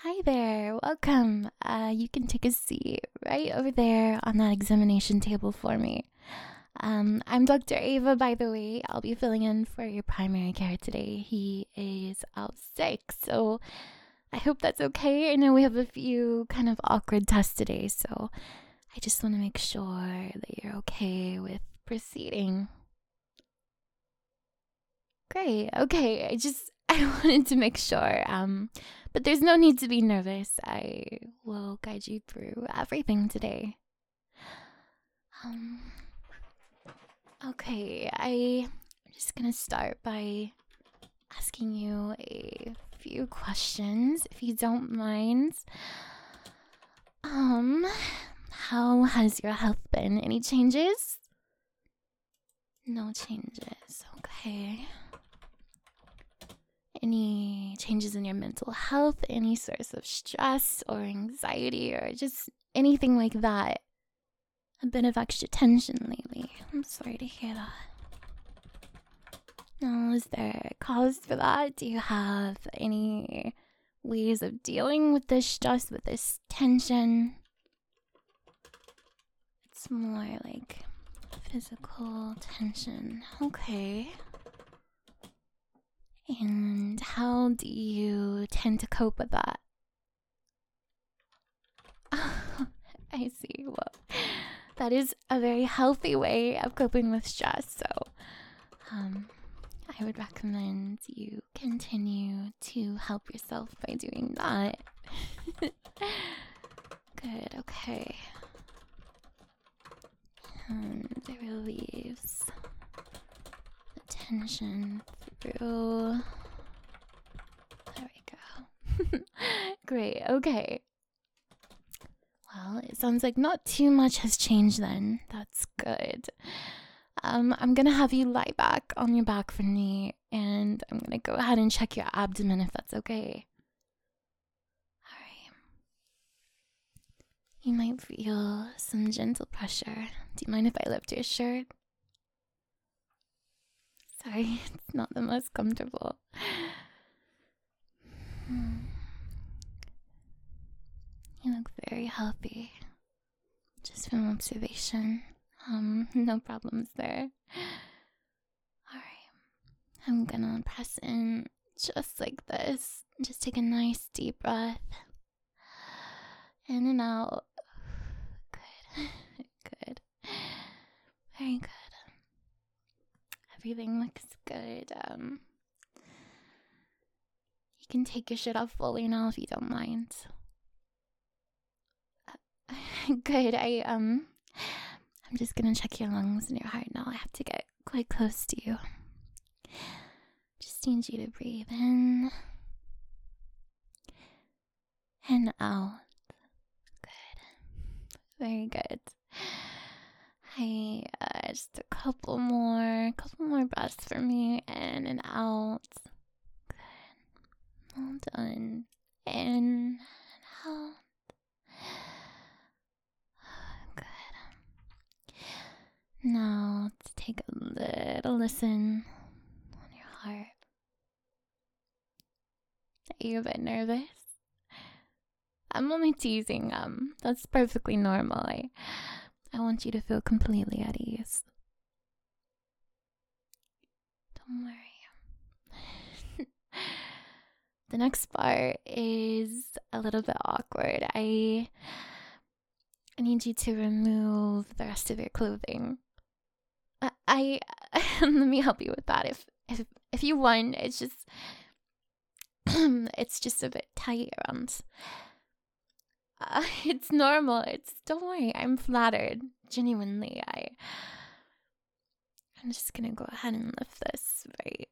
Hi there, welcome. You can take a seat right over there on that examination table for me. I'm Dr. Ava, by the way. I'll be filling in for your primary care today. He is out sick, so I hope that's okay. I know we have a few kind of awkward tests today, so I just want to make sure that you're okay with proceeding. Great, okay. I wanted to make sure. But there's no need to be nervous. I will guide you through everything today. Um, okay, I'm just gonna start by asking you a few questions, if you don't mind. How has your health been? Any changes? No changes, okay. Any changes in your mental health, any source of stress or anxiety, or just anything like that? A bit of extra tension lately. I'm sorry to hear that. Now, is there a cause for that? Do you have any ways of dealing with this stress, with this tension? It's more like physical tension. Okay. And how do you tend to cope with that? I see. Well, that is a very healthy way of coping with stress. So, I would recommend you continue to help yourself by doing that. Good. Okay. And it relieves the tension through. There we go. Great. Okay. Well, it sounds like not too much has changed then. That's good. I'm gonna have you lie back on your back for me, and I'm gonna go ahead and check your abdomen if that's okay. Alright. You might feel some gentle pressure. Do you mind if I lift your shirt? Sorry, it's not the most comfortable. You look very healthy. Just from observation. No problems there. Alright. I'm gonna press in just like this. Just take a nice deep breath. In and out. Good. Good. Very good. Everything looks good. You can take your shirt off fully now if you don't mind. Good. I'm just gonna check your lungs and your heart now. I have to get quite close to you. Just need you to breathe in and out. Good. Very good. Just a couple more breaths for me, in and out. Good. Well done. In and out. Good. Now, let's take a little listen on your heart. Are you a bit nervous? I'm only teasing. That's perfectly normal. I want you to feel completely at ease. Don't worry. The next part is a little bit awkward. I need you to remove the rest of your clothing. I let me help you with that. If you want, it's just it's just a bit tight around. It's normal. Don't worry. I'm flattered. Genuinely, I'm just gonna go ahead and lift this right.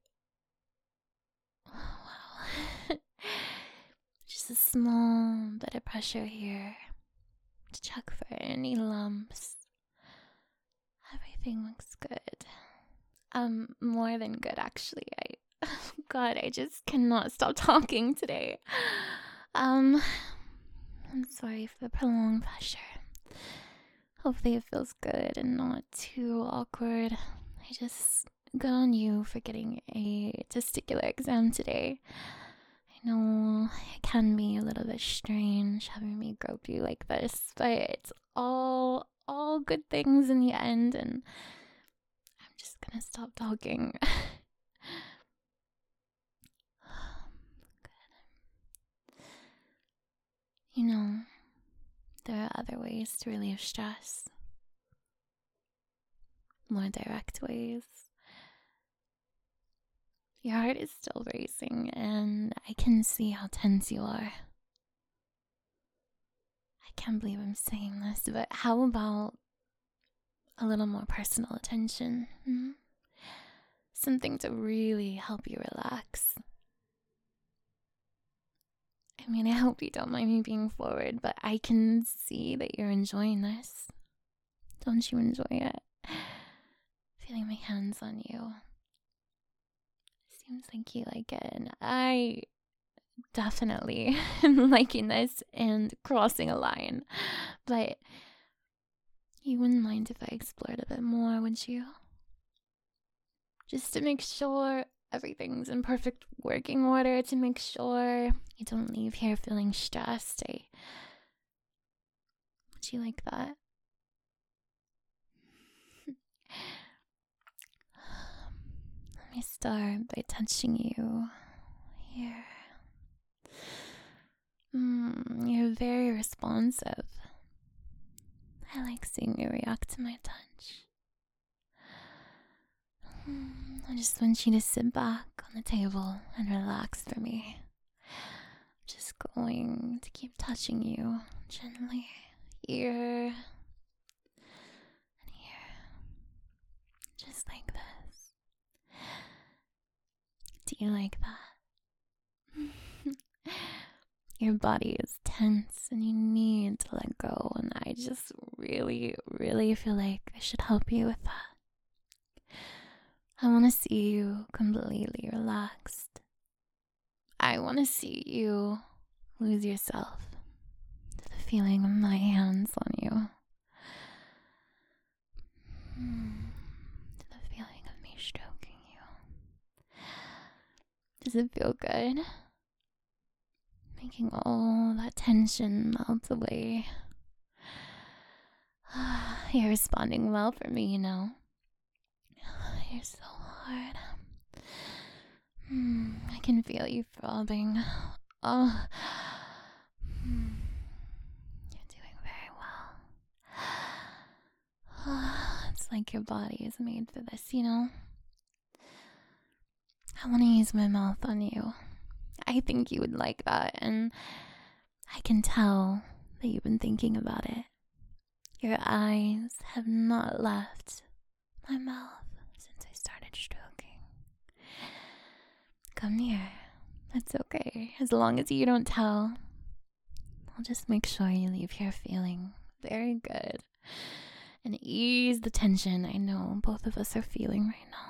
Wow. Just a small bit of pressure here to check for any lumps. Everything looks good. More than good, actually. God, I just cannot stop talking today. I'm sorry for the prolonged pressure. Hopefully it feels good and not too awkward. I just good on you for getting a testicular exam today. I know it can be a little bit strange having me grope you like this, but it's all good things in the end, and I'm just gonna stop talking. You know, there are other ways to relieve stress. More direct ways. Your heart is still racing, and I can see how tense you are. I can't believe I'm saying this, but how about a little more personal attention? Something to really help you relax. I mean, I hope you don't mind me being forward, but I can see that you're enjoying this. Don't you enjoy it? Feeling my hands on you. Seems like you like it, and I definitely am liking this and crossing a line. But you wouldn't mind if I explored a bit more, would you? Just to make sure everything's in perfect working order, to make sure you don't leave here feeling stressed. Would you like that? Let me start by touching you here. You're very responsive. I like seeing you react to my touch. I just want you to sit back on the table and relax for me. I'm just going to keep touching you gently here and here, just like this. Do you like that? Your body is tense and you need to let go, and I just really, really feel like I should help you with that. I want to see you completely relaxed. I want to see you lose yourself to the feeling of my hands on you. To the feeling of me stroking you. Does it feel good? Making all that tension melt away. You're responding well for me, you know. You're so hard. I can feel you throbbing. Oh, you're doing very well. It's like your body is made for this, you know. I want to use my mouth on you. I think you would like that, and I can tell that you've been thinking about it. Your eyes have not left my mouth since I started stroking. Come here. That's okay. As long as you don't tell, I'll just make sure you leave here feeling very good and ease the tension I know both of us are feeling right now.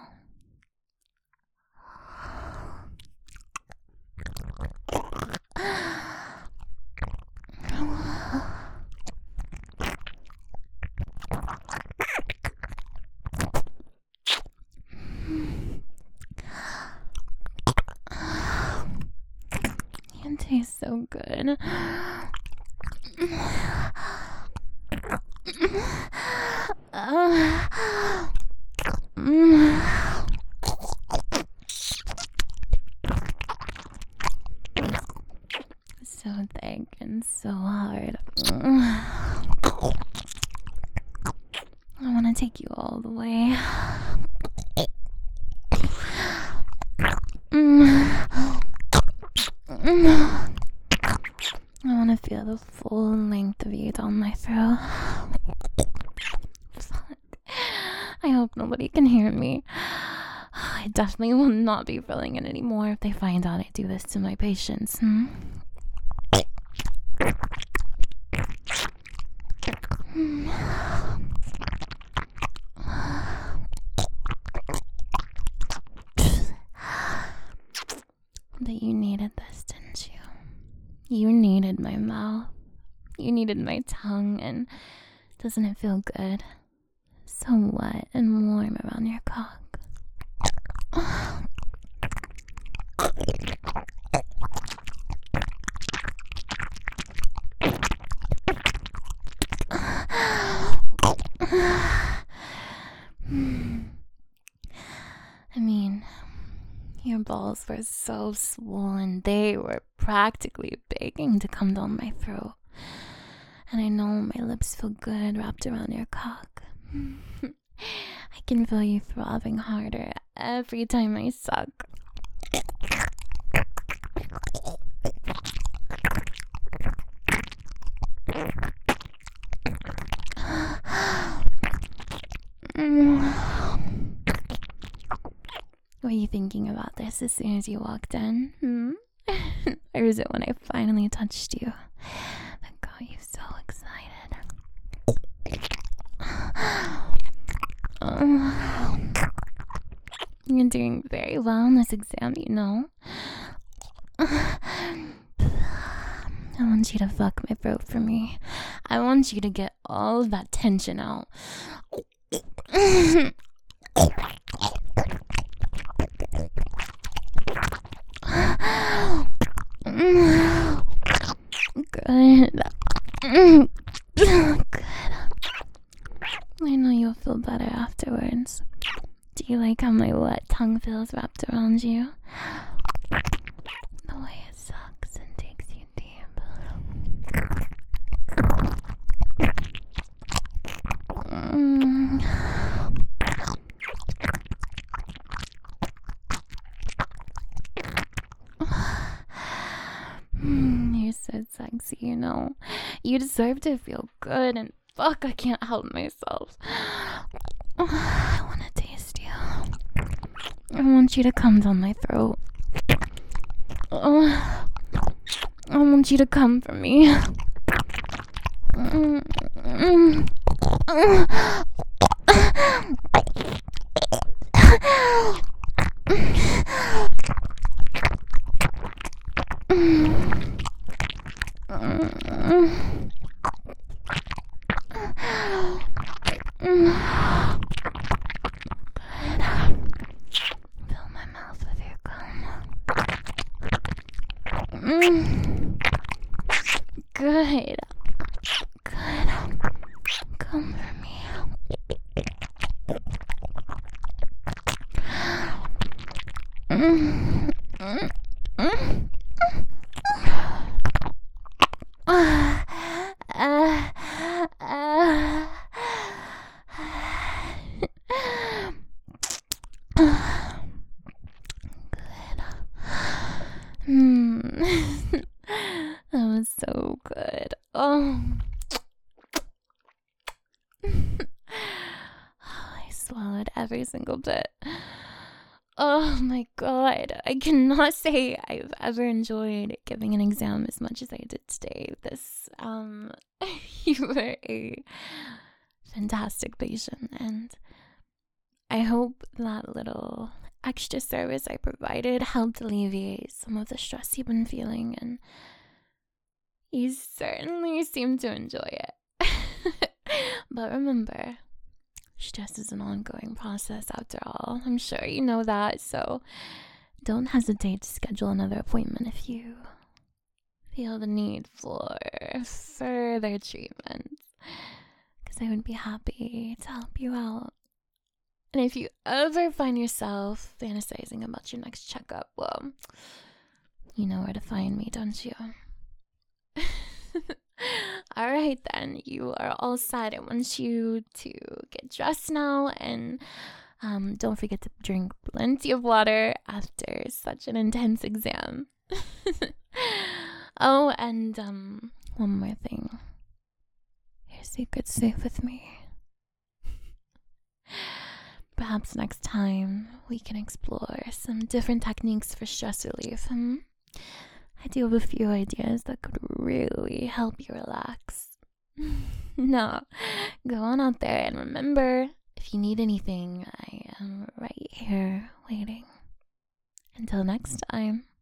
It tastes so good. So thick and so hard. I want to take you all the way. I want to feel the full length of you down my throat. Fuck. I hope nobody can hear me. I definitely will not be feeling it anymore if they find out I do this to my patients. But you needed this, didn't you? You needed my mouth. You needed my tongue, and doesn't it feel good? So wet and warm around your cock. balls were so swollen, they were practically begging to come down my throat. And I know my lips feel good wrapped around your cock. I can feel you throbbing harder every time I suck. Were you thinking about this as soon as you walked in? Or is it when I finally touched you that got you so excited? You're doing very well on this exam, you know. I want you to fuck my throat for me. I want you to get all of that tension out. Good. Good. I know you'll feel better afterwards. Do you like how my wet tongue feels wrapped around you? The way it sucks and takes you deep. You're so sexy, you know. You deserve to feel good, and fuck, I can't help myself. I want to taste you. I want you to come down my throat. I want you to come for me. Fill my mouth with your cum. Good. Good. Come for me. That was so good. Oh. I swallowed every single bit. Oh my god. I cannot say I've ever enjoyed giving an exam as much as I did today. You were a fantastic patient, and I hope that little extra service I provided helped alleviate some of the stress you've been feeling, and you certainly seem to enjoy it. But remember, stress is an ongoing process after all. I'm sure you know that, so don't hesitate to schedule another appointment if you feel the need for further treatment, because I would be happy to help you out. And if you ever find yourself fantasizing about your next checkup, well, you know where to find me, don't you? Alright then, you are all set. I want you to get dressed now, and don't forget to drink plenty of water after such an intense exam. Oh, and one more thing. Your secret's safe with me. Perhaps next time we can explore some different techniques for stress relief. I do have a few ideas that could really help you relax. No, go on out there, and remember, if you need anything, I am right here waiting. Until next time.